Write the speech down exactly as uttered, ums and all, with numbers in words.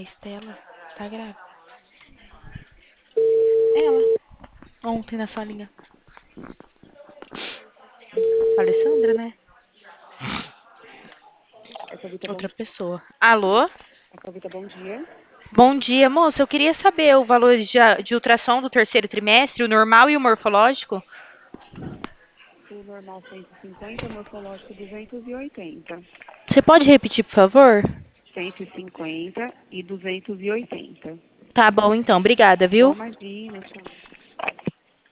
A Estela tá grávida. Ela, ontem na salinha. Alessandra, né? É Thalita, bom Outra dia. pessoa. Alô? É Thalita, bom dia. Bom dia, moça. Eu queria saber o valor de, de ultrassom do terceiro trimestre, o normal e o morfológico. O normal cento e cinquenta, o morfológico duzentos e oitenta. Você pode repetir, por favor? cento e cinquenta e duzentos e oitenta. Tá bom, então. Obrigada, Bom, viu? imagina, tchau.